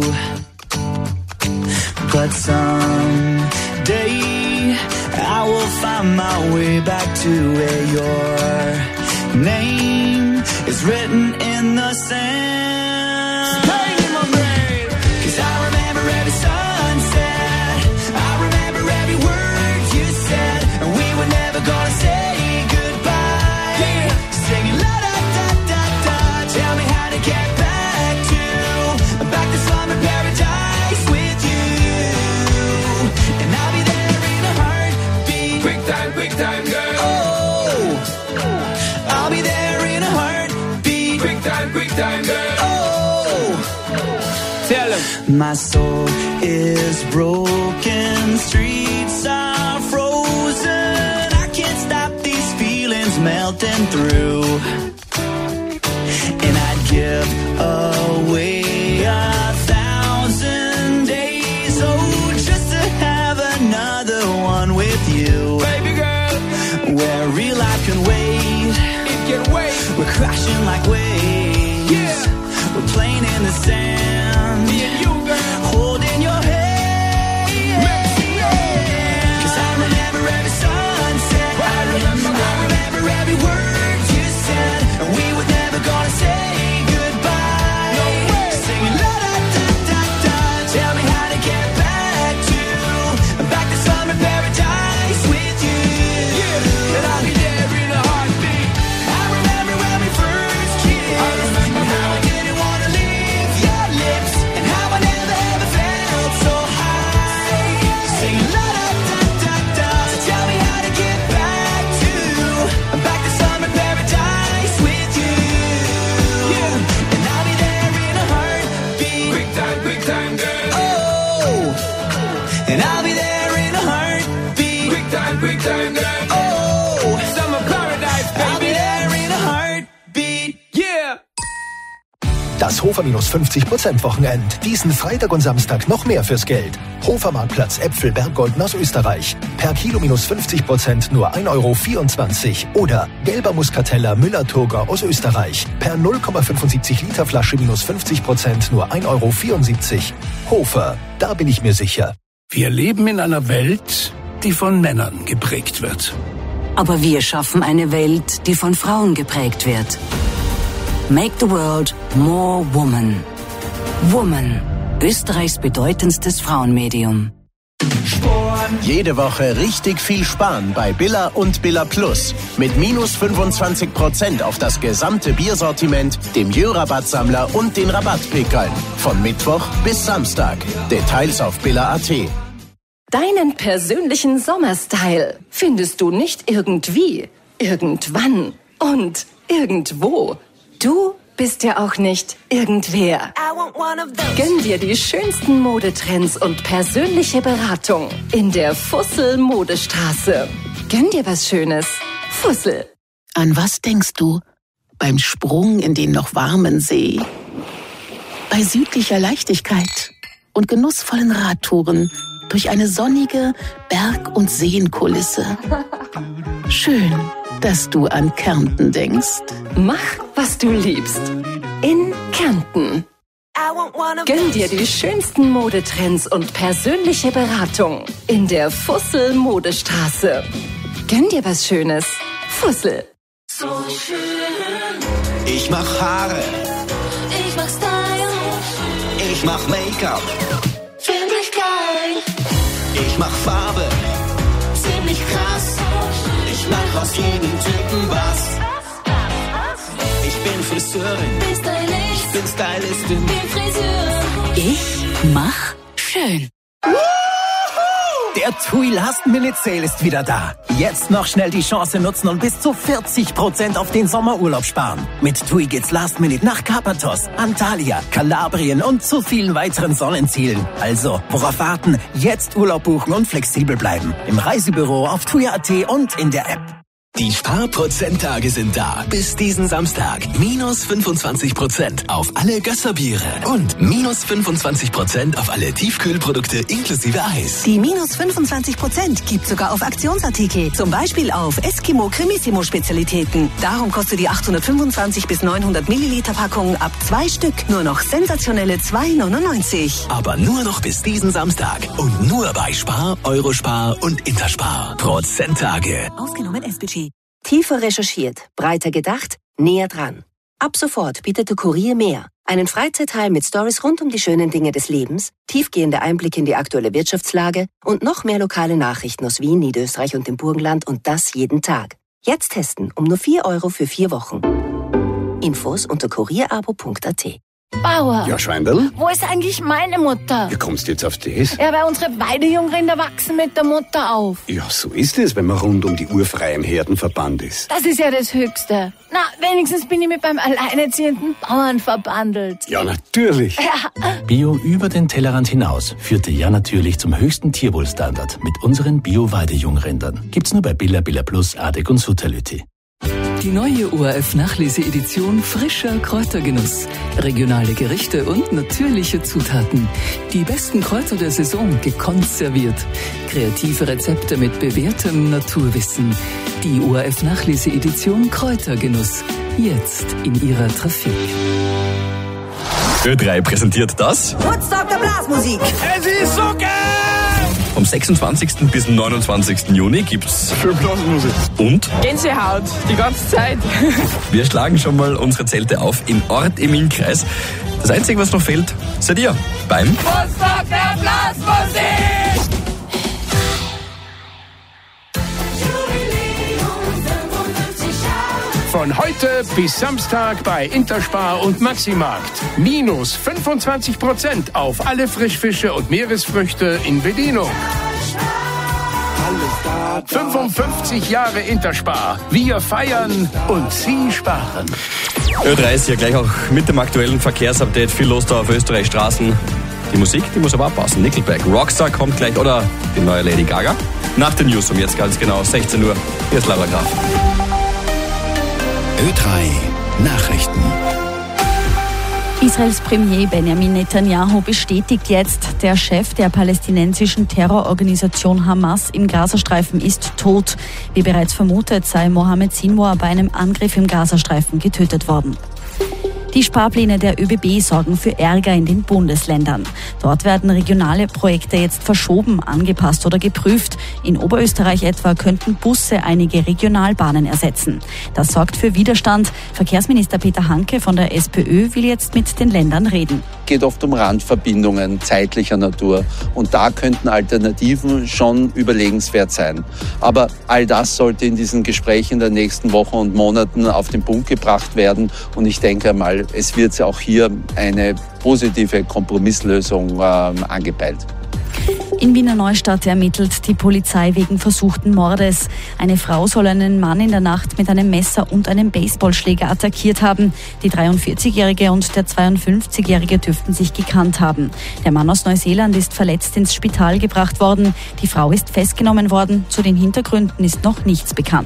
But someday I will find my way back to where your name is written in the sand. Pain in my brain, 'cause I remember every sunset. I remember every word you said, and we were never gonna say goodbye. Yeah. Singing la da da da da. Tell me how to get back to slumber paradise with you. And I'll be there in a heartbeat. Quick time, girl. Oh, I'll be there in a heartbeat. Quick time, girl. Oh, tell him. My soul is broken, streets are frozen. I can't stop these feelings melting through. And I'd give away 1,000 days, oh, just to have another one with you. Baby girl, where real life can wait. It can wait. We're crashing like waves. Yeah. We're playing in the sand. Me and you, girl, holding your hand. Yeah. 'Cause I remember every sunset. I remember every word you said, and we were never gonna say goodbye. No way. Singing la da da da da. Tell me how to get back to summer paradise with you. Yeah. And I'll be there in a heartbeat. I remember when we first kissed. I remember how I didn't want to leave your lips, and how I never ever felt so high. Singing la da da da da. So tell me how to get back to summer paradise with you. Yeah. And I'll be there in a heartbeat. Quick time, girl. Oh, and I'll be there in a heartbeat. Quick time, girl. Oh, Summer paradise, baby. I'll be there in a heartbeat. Yeah. Das Hofer minus 50% Wochenend. Diesen Freitag und Samstag noch mehr fürs Geld. Hofermarktplatz Äpfel Berggolden aus Österreich. Per Kilo minus 50% nur 1,24 €. Oder gelber Muskateller Müller-Thurgau aus Österreich. Per 0,75 Liter Flasche minus 50% nur 1,74 €. Hofer, da bin ich mir sicher. Wir leben in einer Welt, die von Männern geprägt wird. Aber wir schaffen eine Welt, die von Frauen geprägt wird. Make the world more woman. Woman, Österreichs bedeutendstes Frauenmedium. Jede Woche richtig viel sparen bei Billa und Billa Plus. Mit minus 25% auf das gesamte Biersortiment, dem Jö-Rabattsammler und den Rabattpickeln. Von Mittwoch bis Samstag. Details auf billa.at. Deinen persönlichen Sommerstyle findest du nicht irgendwie, irgendwann und irgendwo. Du bist ja auch nicht irgendwer. Gönn dir die schönsten Modetrends und persönliche Beratung in der Fussel Modestraße. Gönn dir was Schönes. Fussel. An was denkst du beim Sprung in den noch warmen See? Bei südlicher Leichtigkeit und genussvollen Radtouren durch eine sonnige Berg- und Seenkulisse. Schön, dass du an Kärnten denkst. Mach, was du liebst. In Kärnten. Gönn dir die schönsten Modetrends und persönliche Beratung in der Fussel Modestraße. Gönn dir was Schönes. Fussel. So schön. Ich mach Haare. Ich mach Style. Ich mach Make-up. Find ich geil. Ich mach Farbe. Ziemlich krass. Ich mach aus jedem Typen was. Ich bin Friseurin. Bin Stylist. Ich bin Stylistin. Bin Friseur. Ich mach schön. Der TUI Last Minute Sale ist wieder da. Jetzt noch schnell die Chance nutzen und bis zu 40% auf den Sommerurlaub sparen. Mit TUI geht's Last Minute nach Karpathos, Antalya, Kalabrien und zu vielen weiteren Sonnenzielen. Also, worauf warten? Jetzt Urlaub buchen und flexibel bleiben. Im Reisebüro, auf TUI.at und in der App. Die Sparprozenttage sind da. Bis diesen Samstag. Minus 25% auf alle Gösserbiere. Und minus 25% auf alle Tiefkühlprodukte inklusive Eis. Die minus 25% gibt sogar auf Aktionsartikel. Zum Beispiel auf Eskimo Cremissimo Spezialitäten. Darum kostet die 825 bis 900 Milliliter Packung ab 2 Stück nur noch sensationelle 2,99. Aber nur noch bis diesen Samstag. Und nur bei Spar, Eurospar und Interspar. Prozenttage. Ausgenommen S-Budget. Tiefer recherchiert, breiter gedacht, näher dran. Ab sofort bietet der Kurier mehr. Einen Freizeitteil mit Stories rund um die schönen Dinge des Lebens, tiefgehende Einblicke in die aktuelle Wirtschaftslage und noch mehr lokale Nachrichten aus Wien, Niederösterreich und dem Burgenland und das jeden Tag. Jetzt testen um nur 4 € für 4 Wochen. Infos unter kurierabo.at. Bauer. Ja, Schweindl? Wo ist eigentlich meine Mutter? Wie kommst du jetzt auf das? Ja, weil unsere Weidejungrinder wachsen mit der Mutter auf. Ja, so ist es, wenn man rund um die urfreien Herdenverband ist. Das ist ja das Höchste. Na, wenigstens bin ich mit beim alleinerziehenden Bauern verbandelt. Ja, natürlich. Ja. Bio über den Tellerrand hinaus führte ja natürlich zum höchsten Tierwohlstandard mit unseren Bio-Weidejungrindern. Gibt's nur bei Billa, Billa Plus, Adek und Sutalüti. Die neue ORF-Nachlese-Edition Frischer Kräutergenuss. Regionale Gerichte und natürliche Zutaten. Die besten Kräuter der Saison gekonnt serviert. Kreative Rezepte mit bewährtem Naturwissen. Die ORF-Nachlese-Edition Kräutergenuss. Jetzt in Ihrer Trafik. Ö3 präsentiert das. Woodstock der Blasmusik. Es ist so geil! Vom 26. bis 29. Juni gibt's viel Blasmusik. Und? Gänsehaut, die ganze Zeit. Wir schlagen schon mal unsere Zelte auf im Ort im Innkreis. Das Einzige, was noch fehlt, seid ihr beim Woodstock der Blasmusik! Von heute bis Samstag bei Interspar und Maximarkt. Minus 25% auf alle Frischfische und Meeresfrüchte in Bedienung. 55 Jahre Interspar. Wir feiern und Sie sparen. Ö3 ist ja gleich auch mit dem aktuellen Verkehrsupdate. Viel los da auf Österreichs Straßen. Die Musik, die muss aber auch passen. Nickelback, Rockstar kommt gleich oder die neue Lady Gaga. Nach den News um jetzt ganz genau 16 Uhr. Hier ist Laura Graf. Ö3 Nachrichten. Israels Premier Benjamin Netanyahu bestätigt jetzt, der Chef der palästinensischen Terrororganisation Hamas im Gazastreifen ist tot. Wie bereits vermutet, sei Mohammed Sinwar bei einem Angriff im Gazastreifen getötet worden. Die Sparpläne der ÖBB sorgen für Ärger in den Bundesländern. Dort werden regionale Projekte jetzt verschoben, angepasst oder geprüft. In Oberösterreich etwa könnten Busse einige Regionalbahnen ersetzen. Das sorgt für Widerstand. Verkehrsminister Peter Hanke von der SPÖ will jetzt mit den Ländern reden. Es geht oft um Randverbindungen zeitlicher Natur und da könnten Alternativen schon überlegenswert sein. Aber all das sollte in diesen Gesprächen der nächsten Wochen und Monaten auf den Punkt gebracht werden und ich denke mal, es wird auch hier eine positive Kompromisslösung angepeilt. In Wiener Neustadt ermittelt die Polizei wegen versuchten Mordes. Eine Frau soll einen Mann in der Nacht mit einem Messer und einem Baseballschläger attackiert haben. Die 43-Jährige und der 52-Jährige dürften sich gekannt haben. Der Mann aus Neuseeland ist verletzt ins Spital gebracht worden. Die Frau ist festgenommen worden. Zu den Hintergründen ist noch nichts bekannt.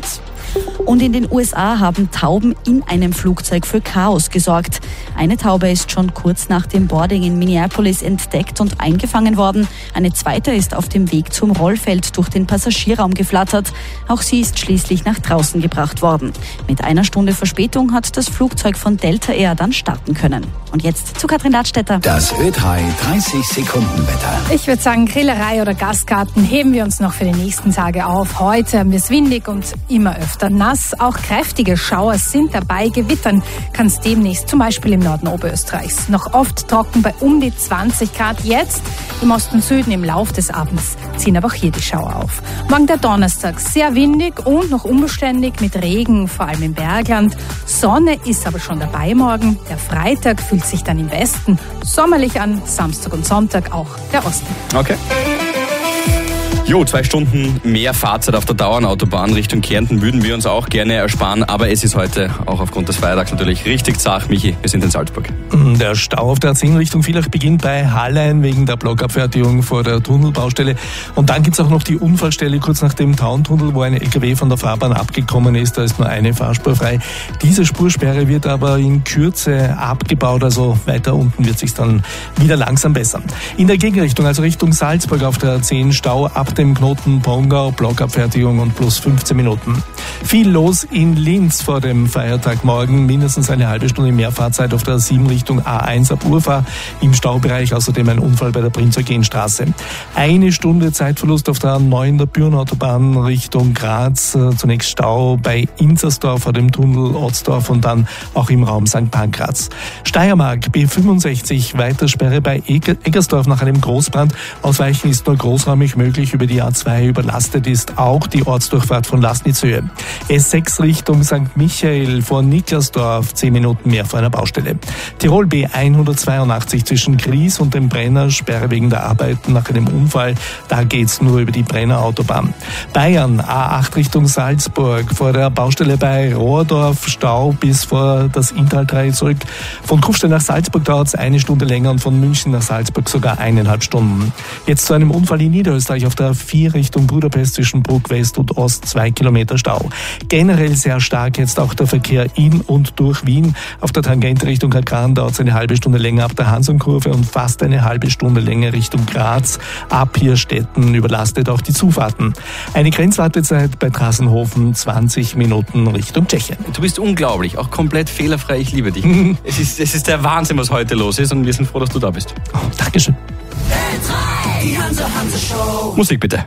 Und in den USA haben Tauben in einem Flugzeug für Chaos gesorgt. Eine Taube ist schon kurz nach dem Boarding in Minneapolis entdeckt und eingefangen worden. Eine zweite ist auf dem Weg zum Rollfeld durch den Passagierraum geflattert. Auch sie ist schließlich nach draußen gebracht worden. Mit einer Stunde Verspätung hat das Flugzeug von Delta Air dann starten können. Und jetzt zu Katrin Ladstätter. Das Ö3 30-Sekunden-Wetter. Ich würde sagen, Grillerei oder Gastgarten heben wir uns noch für die nächsten Tage auf. Heute haben wir es windig und immer öfter nass. Auch kräftige Schauer sind dabei. Gewittern kann es demnächst, zum Beispiel im Norden Oberösterreichs. Noch oft trocken bei um die 20 Grad. Jetzt im Osten und Süden im Lauf des Abends ziehen aber auch hier die Schauer auf. Morgen der Donnerstag, sehr windig und noch unbeständig mit Regen, vor allem im Bergland. Sonne ist aber schon dabei morgen. Der Freitag fühlt sich dann im Westen sommerlich an, Samstag und Sonntag auch der Osten. Okay. Jo, 2 Stunden mehr Fahrzeit auf der Dauernautobahn Richtung Kärnten würden wir uns auch gerne ersparen, aber es ist heute auch aufgrund des Feiertags natürlich richtig zart. Michi, wir sind in Salzburg. Der Stau auf der A10 Richtung Villach beginnt bei Hallein wegen der Blockabfertigung vor der Tunnelbaustelle. Und dann gibt es auch noch die Unfallstelle kurz nach dem Tauntunnel, wo ein LKW von der Fahrbahn abgekommen ist. Da ist nur eine Fahrspur frei. Diese Spursperre wird aber in Kürze abgebaut, also weiter unten wird es sich dann wieder langsam bessern. In der Gegenrichtung, also Richtung Salzburg auf der A10 Stau ab dem Knoten Pongau, Blockabfertigung und plus 15 Minuten. Viel los in Linz vor dem Feiertag morgen. Mindestens eine halbe Stunde mehr Fahrzeit auf der 7 Richtung A1 ab Urfahr. Im Staubereich außerdem ein Unfall bei der Prinz-Eugen-Straße. Eine Stunde Zeitverlust auf der A9 der Bürenautobahn Richtung Graz. Zunächst Stau bei Inzersdorf vor dem Tunnel Otzdorf und dann auch im Raum St. Pankraz. Steiermark B65 weiter Sperre bei Eggersdorf nach einem Großbrand. Ausweichen ist nur großräumig möglich. Über die A2 überlastet ist auch die Ortsdurchfahrt von Lasnitzhöhe. S6 Richtung St. Michael vor Niklasdorf, 10 Minuten mehr vor einer Baustelle. Tirol B182 zwischen Gries und dem Brenner, Sperre wegen der Arbeiten nach einem Unfall. Da geht's nur über die Brenner Autobahn. Bayern A8 Richtung Salzburg vor der Baustelle bei Rohrdorf, Stau bis vor das Inntal-Dreieck zurück. Von Kufstein nach Salzburg dauert's eine Stunde länger und von München nach Salzburg sogar 1,5 Stunden. Jetzt zu einem Unfall in Niederösterreich auf der 4 Richtung Budapest zwischen Bruck West und Ost, 2 Kilometer Stau. Generell sehr stark jetzt auch der Verkehr in und durch Wien. Auf der Tangente Richtung Krakran dauert es eine halbe Stunde länger ab der Hansonkurve und fast eine halbe Stunde länger Richtung Graz. Ab Hirstetten überlastet auch die Zufahrten. Eine Grenzwartezeit bei Trassenhofen 20 Minuten Richtung Tschechien. Du bist unglaublich, auch komplett fehlerfrei. Ich liebe dich. Es ist der Wahnsinn, was heute los ist und wir sind froh, dass du da bist. Oh, Dankeschön. Die Hanse Show. Musik bitte.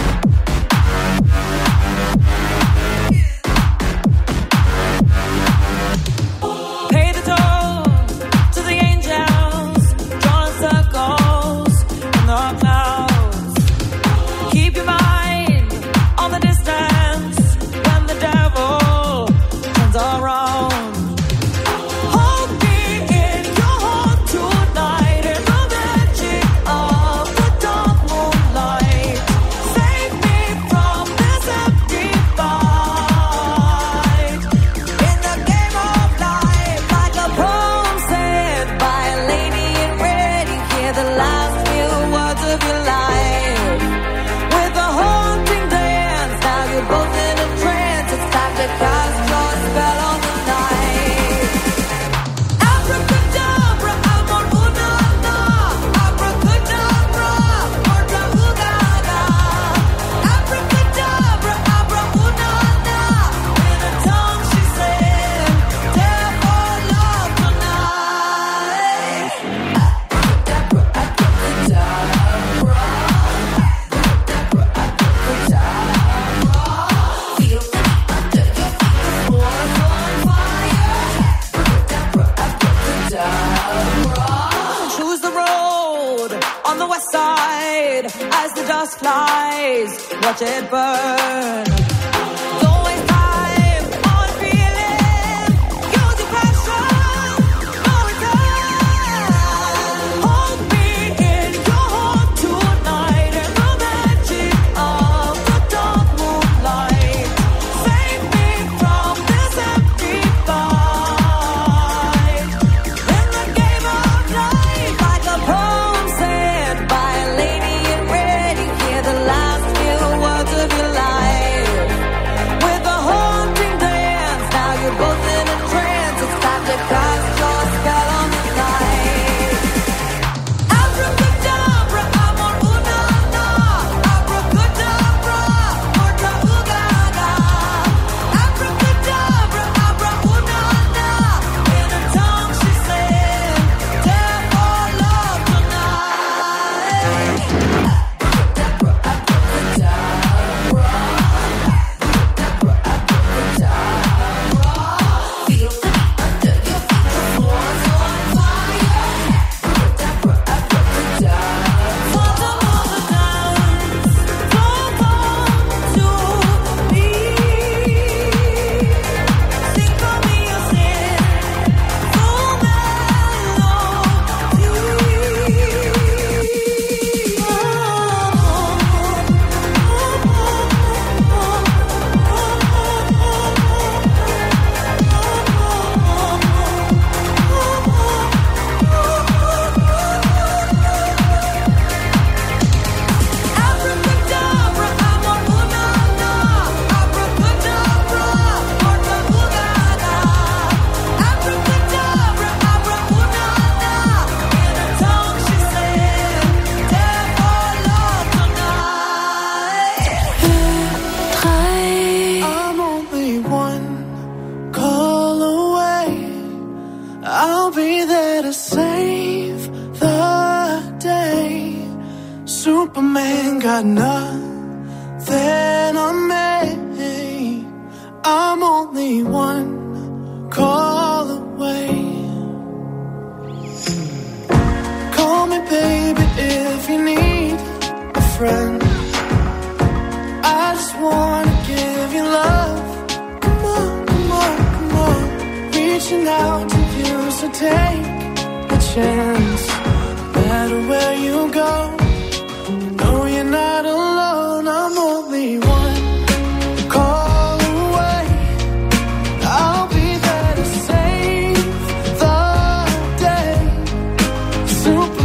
As the dust flies, watch it burn. Superman got nothing on me. I'm only one call away. Call me baby if you need a friend. I just wanna give you love. Come on, come on, come on. Reaching out to you, so take a chance. No matter where you go, no, you're not alone. I'm only one call away. I'll be there to save the day. Super